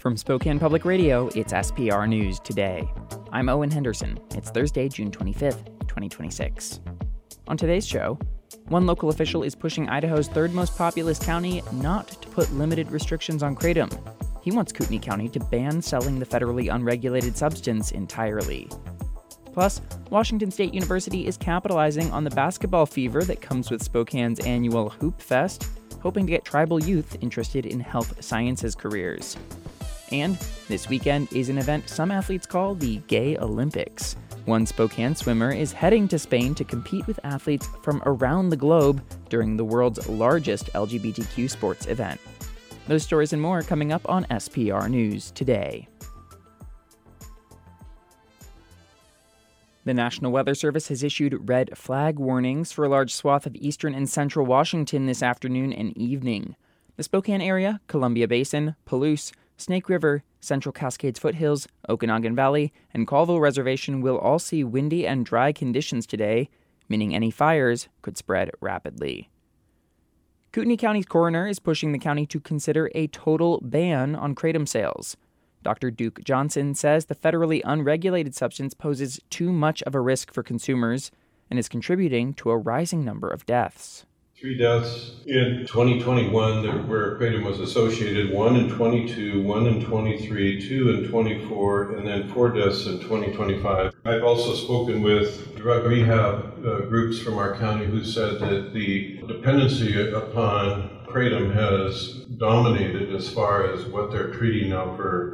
From Spokane Public Radio, it's SPR News Today. I'm Owen Henderson. It's Thursday, June 25th, 2026. On today's show, one local official is pushing Idaho's third most populous county not to put limited restrictions on kratom. He wants Kootenai County to ban selling the federally unregulated substance entirely. Plus, Washington State University is capitalizing on the basketball fever that comes with Spokane's annual Hoop Fest, hoping to get tribal youth interested in health sciences careers. And this weekend is an event some athletes call the Gay Olympics. One Spokane swimmer is heading to Spain to compete with athletes from around the globe during the world's largest LGBTQ sports event. Those stories and more coming up on SPR News Today. The National Weather Service has issued red flag warnings for a large swath of eastern and central Washington this afternoon and evening. The Spokane area, Columbia Basin, Palouse, Snake River, Central Cascades Foothills, Okanagan Valley, and Colville Reservation will all see windy and dry conditions today, meaning any fires could spread rapidly. Kootenai County's coroner is pushing the county to consider a total ban on kratom sales. Dr. Duke Johnson says the federally unregulated substance poses too much of a risk for consumers and is contributing to a rising number of deaths. 3 deaths in 2021 where kratom was associated, 1 in 22, 1 in 23, 2 in 24, and then 4 deaths in 2025. I've also spoken with drug rehab groups from our county who said that the dependency upon kratom has dominated as far as what they're treating now for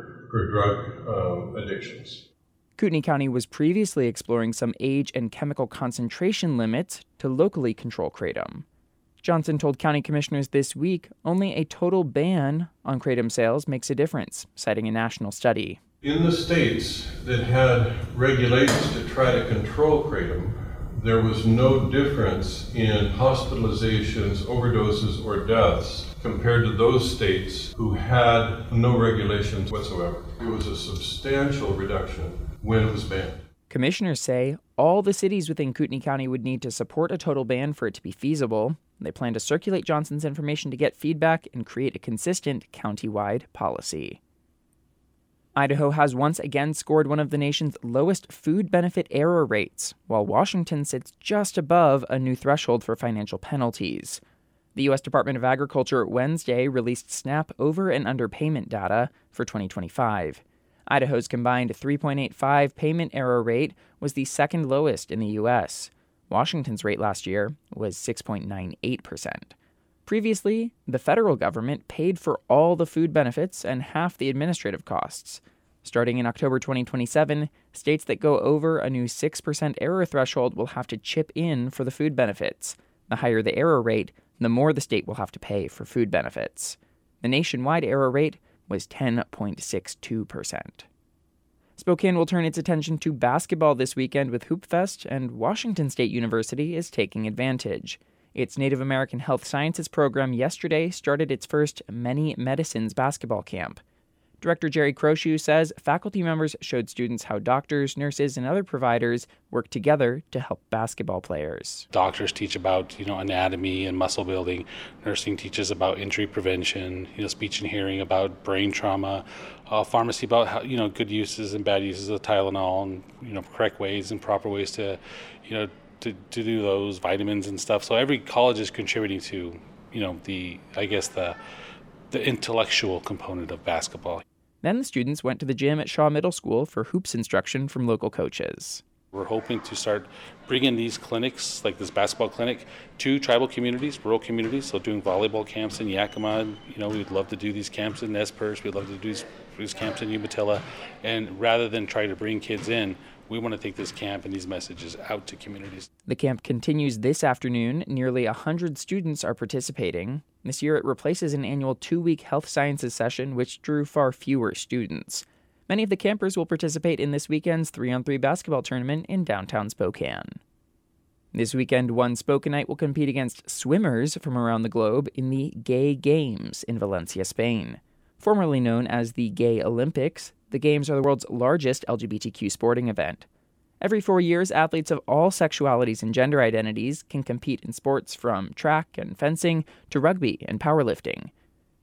drug addictions. Kootenai County was previously exploring some age and chemical concentration limits to locally control kratom. Johnson told county commissioners this week only a total ban on kratom sales makes a difference, citing a national study. In the states that had regulations to try to control kratom, there was no difference in hospitalizations, overdoses, or deaths compared to those states who had no regulations whatsoever. It was a substantial reduction when it was banned. Commissioners say all the cities within Kootenai County would need to support a total ban for it to be feasible. They plan to circulate Johnson's information to get feedback and create a consistent county-wide policy. Idaho has once again scored one of the nation's lowest food benefit error rates, while Washington sits just above a new threshold for financial penalties. The U.S. Department of Agriculture Wednesday released SNAP over and underpayment data for 2025. Idaho's combined 3.85 payment error rate was the second lowest in the U.S. Washington's rate last year was 6.98%. Previously, the federal government paid for all the food benefits and half the administrative costs. Starting in October 2027, states that go over a new 6% error threshold will have to chip in for the food benefits. The higher the error rate, the more the state will have to pay for food benefits. The nationwide error rate was 10.62%. Spokane will turn its attention to basketball this weekend with Hoop Fest, and Washington State University is taking advantage. Its Native American Health Sciences program yesterday started its first Many Medicines basketball camp. Director Jerry Croshew says faculty members showed students how doctors, nurses, and other providers work together to help basketball players. Doctors teach about, anatomy and muscle building. Nursing teaches about injury prevention. Speech and hearing about brain trauma. Pharmacy about how, good uses and bad uses of Tylenol, and correct ways and proper ways to do those vitamins and stuff. So every college is contributing to, the intellectual component of basketball. Then the students went to the gym at Shaw Middle School for hoops instruction from local coaches. We're hoping to start bringing these clinics, like this basketball clinic, to tribal communities, rural communities. So doing volleyball camps in Yakima, we'd love to do these camps in Nez Perce. We'd love to do these camps in Umatilla. And rather than try to bring kids in, we want to take this camp and these messages out to communities. The camp continues this afternoon. Nearly 100 students are participating. This year it replaces an annual 2-week health sciences session, which drew far fewer students. Many of the campers will participate in this weekend's 3-on-3 basketball tournament in downtown Spokane. This weekend, one Spokanite will compete against swimmers from around the globe in the Gay Games in Valencia, Spain. Formerly known as the Gay Olympics, the Games are the world's largest LGBTQ sporting event. Every 4 years, athletes of all sexualities and gender identities can compete in sports from track and fencing to rugby and powerlifting.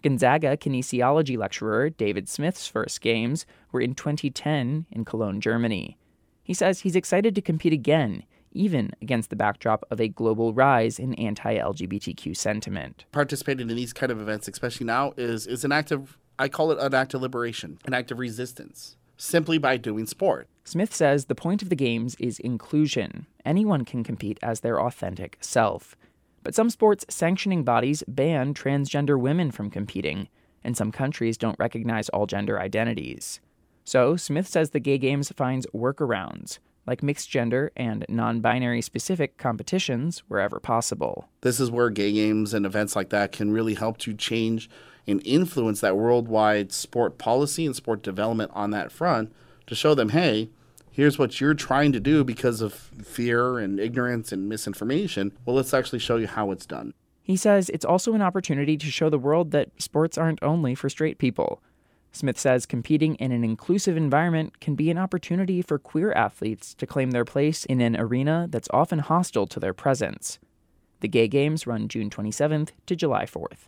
Gonzaga kinesiology lecturer David Smith's first games were in 2010 in Cologne, Germany. He says he's excited to compete again, even against the backdrop of a global rise in anti-LGBTQ sentiment. Participating in these kind of events, especially now, is an act of, I call it an act of liberation, an act of resistance, simply by doing sport. Smith says the point of the games is inclusion. Anyone can compete as their authentic self. But some sports sanctioning bodies ban transgender women from competing, and some countries don't recognize all gender identities. So, Smith says the Gay Games finds workarounds, like mixed gender and non-binary specific competitions wherever possible. This is where Gay Games and events like that can really help to change and influence that worldwide sport policy and sport development on that front to show them, hey, here's what you're trying to do because of fear and ignorance and misinformation. Well, let's actually show you how it's done. He says it's also an opportunity to show the world that sports aren't only for straight people. Smith says competing in an inclusive environment can be an opportunity for queer athletes to claim their place in an arena that's often hostile to their presence. The Gay Games run June 27th to July 4th.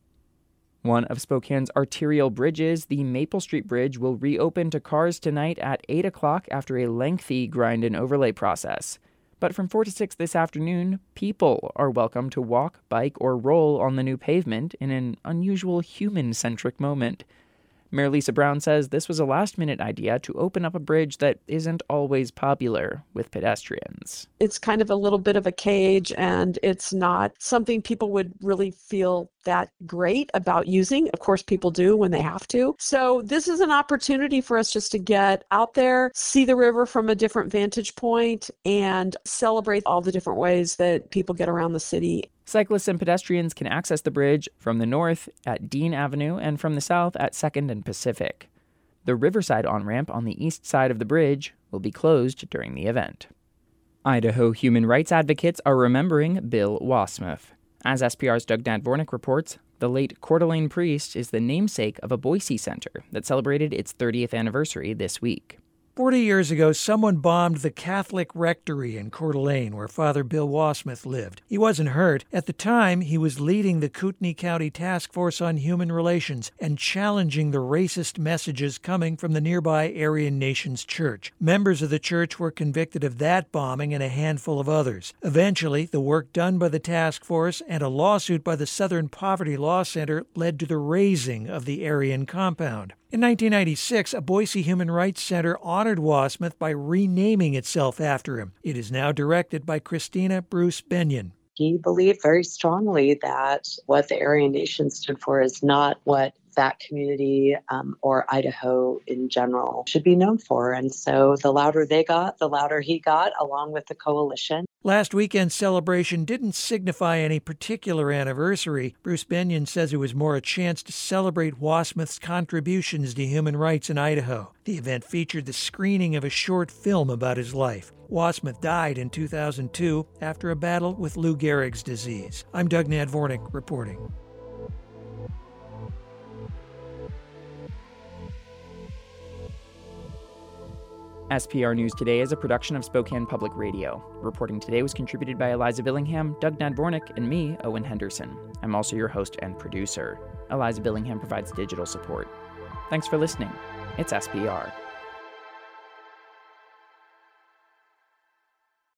One of Spokane's arterial bridges, the Maple Street Bridge, will reopen to cars tonight at 8 o'clock after a lengthy grind and overlay process. But from 4 to 6 this afternoon, people are welcome to walk, bike, or roll on the new pavement in an unusual human-centric moment. Mayor Lisa Brown says this was a last-minute idea to open up a bridge that isn't always popular with pedestrians. It's kind of a little bit of a cage, and it's not something people would really feel that great about using. Of course, people do when they have to. So this is an opportunity for us just to get out there, see the river from a different vantage point, and celebrate all the different ways that people get around the city. Cyclists and pedestrians can access the bridge from the north at Dean Avenue and from the south at 2nd and Pacific. The Riverside on-ramp on the east side of the bridge will be closed during the event. Idaho human rights advocates are remembering Bill Wasmuth. As SPR's Doug Nadvornik reports, the late Coeur d'Alene priest is the namesake of a Boise center that celebrated its 30th anniversary this week. 40 years ago, someone bombed the Catholic rectory in Coeur d'Alene, where Father Bill Wasmuth lived. He wasn't hurt. At the time, he was leading the Kootenai County Task Force on Human Relations and challenging the racist messages coming from the nearby Aryan Nations Church. Members of the church were convicted of that bombing and a handful of others. Eventually, the work done by the task force and a lawsuit by the Southern Poverty Law Center led to the razing of the Aryan compound. In 1996, a Boise Human Rights Center honored Wasmuth by renaming itself after him. It is now directed by Christina Bruce Benyon. He believed very strongly that what the Aryan Nation stood for is not what that community or Idaho in general should be known for. And so the louder they got, the louder he got, along with the coalition. Last weekend's celebration didn't signify any particular anniversary. Bruce Benyon says it was more a chance to celebrate Wasmuth's contributions to human rights in Idaho. The event featured the screening of a short film about his life. Wasmuth died in 2002 after a battle with Lou Gehrig's disease. I'm Doug Nadvornik reporting. SPR News Today is a production of Spokane Public Radio. Reporting today was contributed by Eliza Billingham, Doug Nadvornik, and me, Owen Henderson. I'm also your host and producer. Eliza Billingham provides digital support. Thanks for listening. It's SPR.